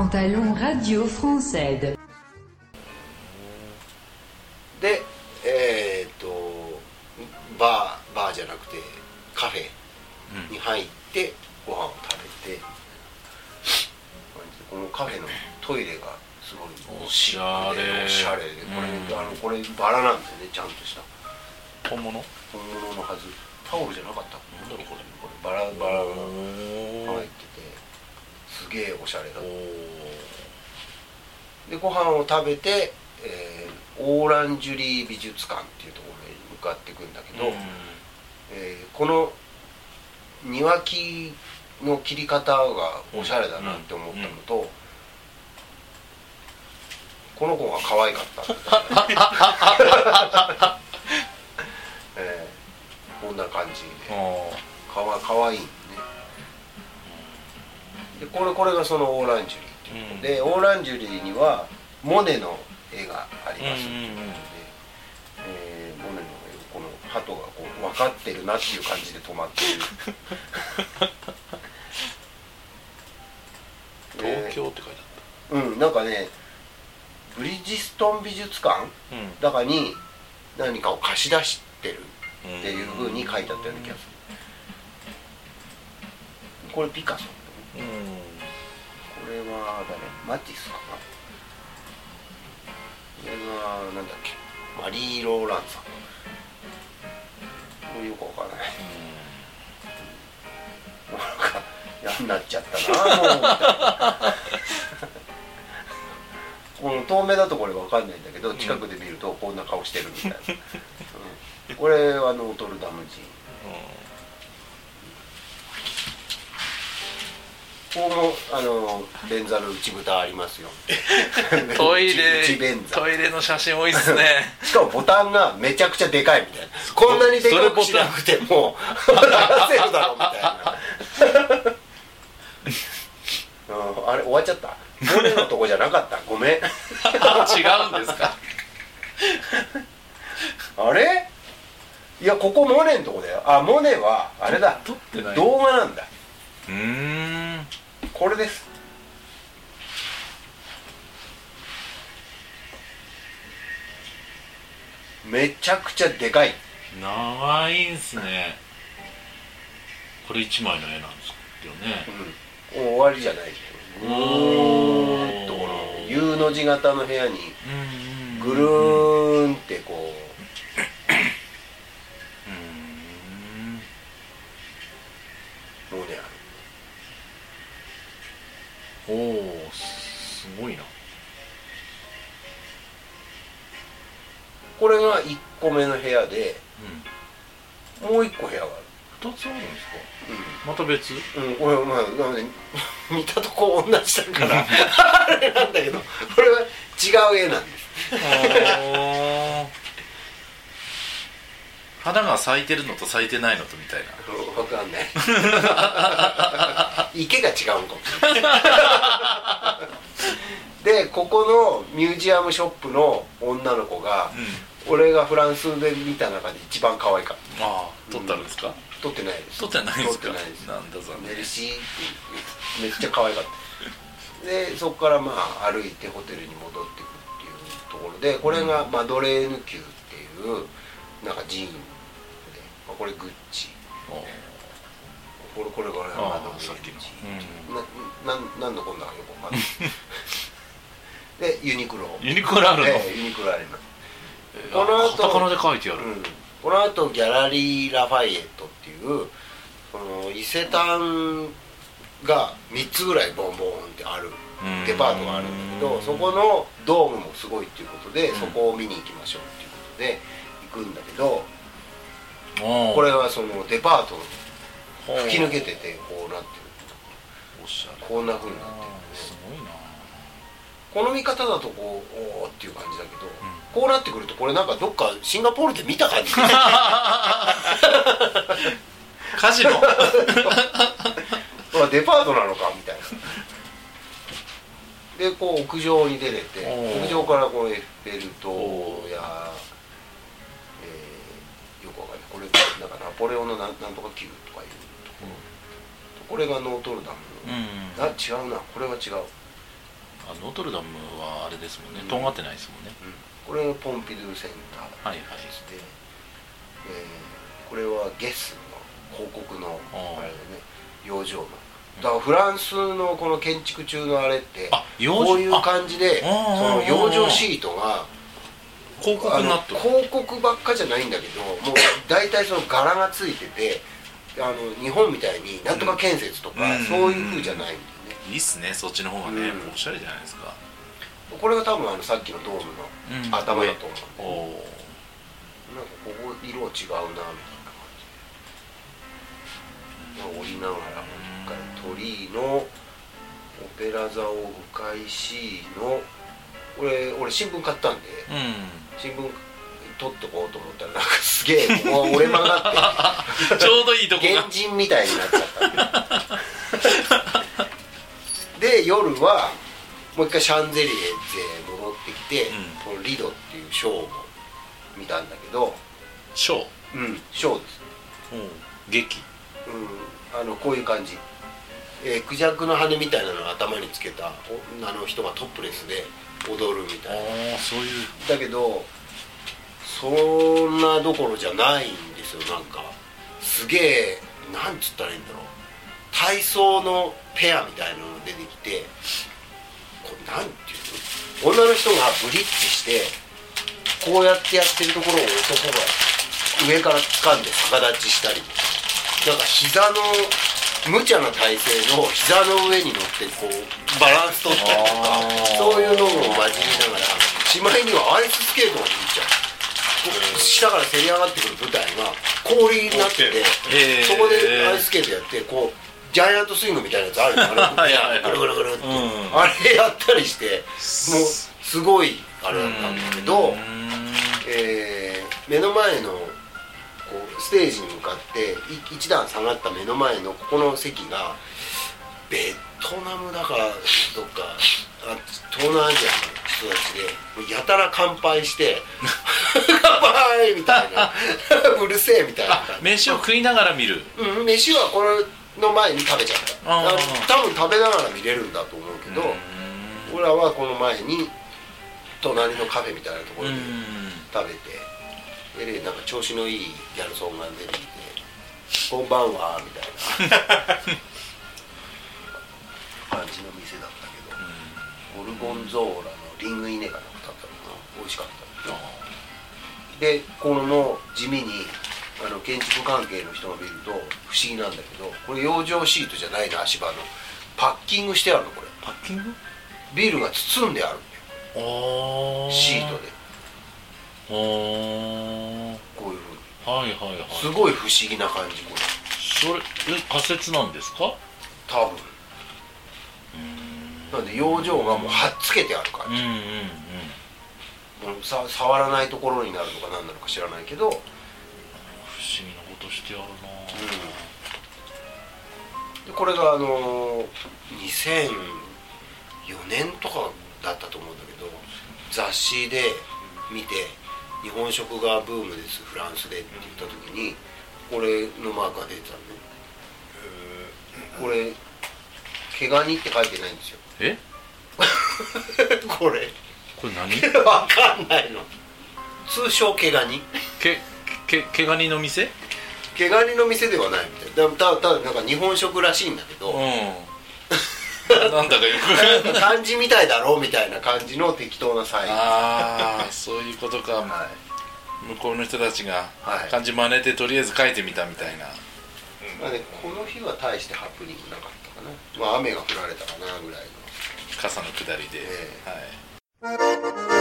Pantalon Radio Française でバーじゃなくてカフェに入ってご飯を食べて、このカフェのトイレがすごいおしゃれでこれバラなんだよね、ちゃんとした本物のはず。タオルじゃなかった。 なんだろうこれバラが入っててすげえおしゃれだ。でご飯を食べて、オーランジュリー美術館っていうところに向かっていくんだけど、この庭木の切り方がおしゃれだなって思ったのと、この子が可愛かったみたいなこんな感じでかわいいね。でこれがそのオーランジュリーっていうことで、オーランジュリーにはモネの絵がありますっていうことで、モネの絵、この鳩がこう分かってるなっていう感じで止まってる東京って書いてあっなんかね、ブリヂストン美術館だかに何かを貸し出してるっていう風に書いてあったような気がする。これピカソ、これは誰？マティスかな。これはなんだっけ、マリー・ローランさん。これよくわからない。なんか嫌になっちゃったなもうみたいなこの遠目だとこれわかんないんだけど、近くで見るとこんな顔してるみたいな、これはノートルダム寺。ここも便座の内蓋ありますよトイレの写真多いっすねしかもボタンがめちゃくちゃでかいみたいな、こんなにでかくしなくても流せるだろみたいなあれ終わっちゃった。モネのとこじゃなかった、ごめん違うんですかあれ、いやここモネのとこだよ。あ、モネはあれだ、動画なんだ。これです。めちゃくちゃでかい。 長いんすね。これ1枚の絵なんですよね。 もう終わりじゃない。この U の字型の部屋にぐるーんってこうもうね、 おお、すごいな。 これが1個目の部屋で、もう1個部屋がある。 2つあるんですか？また別？ これまあ見たとこ同じだからあれなんだけど、これは違う絵なんです。 花が咲いてるのと咲いてないのとみたいな。 分かんない池が違うのかもしれないで、ここのミュージアムショップの女の子が、俺がフランスで見た中で一番可愛かった。 ああ、撮ってあるんですか？ 撮ってないです。 撮ってないですか？ 撮ってないです。 なんだ残念。 メルシーってめっちゃ可愛かったで、そこからまあ歩いてホテルに戻っていくっていうところで、これがマドレーヌ宮っていうなんか寺院で、これグッチ、これがマドレーヌ寺、なんのこんなのよくわかんないで、ユニクロあるの？ユニクロあります。この後カタカナで書いてある。 この後ギャラリー・ラファイエットっていうその伊勢丹が3つぐらいボンボンってあるデパートがあるんだけど、そこのドームもすごいっていうことで、そこを見に行きましょうっていうことで行くんだけど、これはそのデパート吹き抜けててこうなってる、こんな風になってるんで、すごいな。この見方だとこうおーっていう感じだけど、こうなってくるとこれなんかどっかシンガポールで見た感じカジノデパートなのかみたいな。でこう屋上に出れて、屋上からこうエッフェル塔や、よくわかんない、これなんかナポレオンのなんとか宮とかいうところ、これがノートルダムの、違うな、これは違う、 ノートルダムはあれですもんね、とんがってないですもんね、 これポンピドゥセンターでして、これはゲスの広告のあれでね、養生のだからフランスのこの建築中のあれってこういう感じで、その養生シートが広告になってる。 広告ばっかじゃないんだけど、もう大体その柄がついてて、日本みたいになんとか建設とか、そういう風じゃないんだよね。 いいっすね、そっちの方がね、おしゃれじゃないですか。 これが多分さっきのドームの頭だと思う、なんかここ色違うなみたいな感じ、降りながら鳥居のオペラ座を迂回しの、俺新聞買ったんで、新聞取っとこうと思ったらなんかすげえもう折れ曲がってちょうどいいとこが原人みたいになっちゃったで夜はもう一回シャンゼリエゼ戻ってきて、このリドっていうショーを見たんだけど、 ショー、 ショーです、 劇、 こういう感じ、クジャクの羽みたいなのを頭につけた人がトップレスで踊るみたいな。 そういう。 だけどそんなどころじゃないんですよ。なんかすげえ、なんつったらいいんだろう、体操のペアみたいなのが出てきて、これなんていうの、女の人がブリッジしてこうやってやってるところを男が上から掴んで逆立ちしたり、なんか膝の無茶な体勢の膝の上に乗ってこうバランス取ったりとか、そういうのを混じりながら、しまいにはアイススケートができちゃう。下からせり上がってくる舞台が氷になってて、そこでアイススケートやって、こうジャイアントスイングみたいなやつあるの、ぐるぐるぐるって、あれやったりして、もうすごいあれだったんだけど、目の前のこうステージに向かって一段下がった目の前のここの席がベトナムだからどっか東南アジアの人たちでやたら乾杯して乾杯みたいなうるせえみたいな。 飯を食いながら見る。 飯はこれの前に食べちゃった。多分食べながら見れるんだと思うけど、俺らはこの前に隣のカフェみたいなところで食べて、でなんか調子のいいギャルソンが出てきて「こんばんは」みたいな感じの店だったけど、ゴルゴンゾーラのリングイネかなんかだったのかな、美味しかったで、この地味に建築関係の人が見ると不思議なんだけど、これ養生シートじゃないな、足場のパッキングしてあるの。これパッキング、 ビールが包んであるんだよ、シートで。こういうふうに、すごい不思議な感じ。これそれ仮説なんですか？ 多分なんで養生がもうはっつけてある感じ、もう触らないところになるのか何なのか知らないけど、不思議なことしてやるな、 でこれが2004年とかだったと思うんだけど、雑誌で見て日本食がブームですフランスでって言った時にこれのマークが出てたんで、これ毛ガニって書いてないんですよ。これ何わかんないの。通称毛ガニ、 毛ガニの店、 毛ガニの店ではないみたい。ただなんか日本食らしいんだけど、 なんだかよく漢字みたいだろうみたいな感じの適当なサイズ。 ああ、そういうことか、向こうの人たちが漢字真似てとりあえず書いてみたみたいな。 この日は大してハプニングなかったかな、雨が降られたかなぐらいの傘の下りで、はい。